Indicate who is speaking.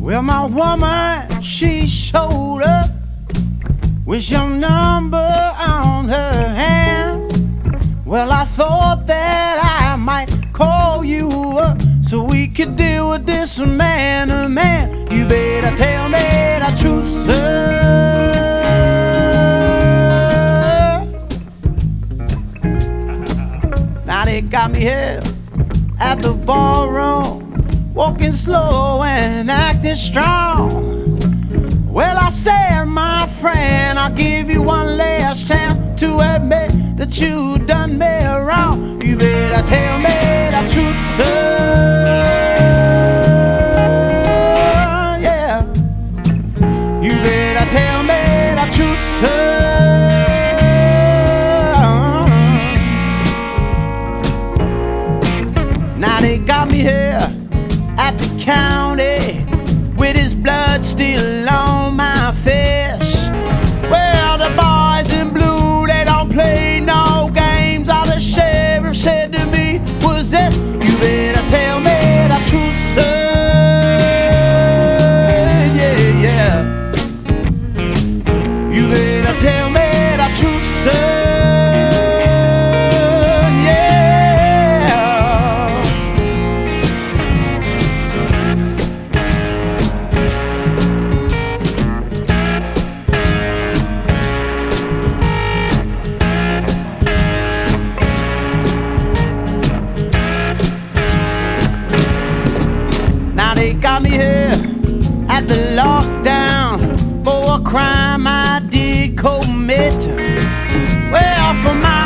Speaker 1: Well, my woman, she showed up with your number on her hand. Well, I thought that I might call you up so we could deal with this man to man. You better tell me the truth, sir. Now they got me here at the ballroom, walking slow and acting strong. Well, I said, my friend, I'll give you one last chance to admit that you done me wrong. You better tell me the truth, sir. Yeah. You better tell me the truth, sir. Now they got me here at the county with his blood still on my face. Well, the boys in blue, they don't play no games. All the sheriff said to me was this: you better tell me the truth, sir. Yeah, yeah. You better tell me the truth, sir. Got me here at the lockdown for a crime I did commit. Well, for my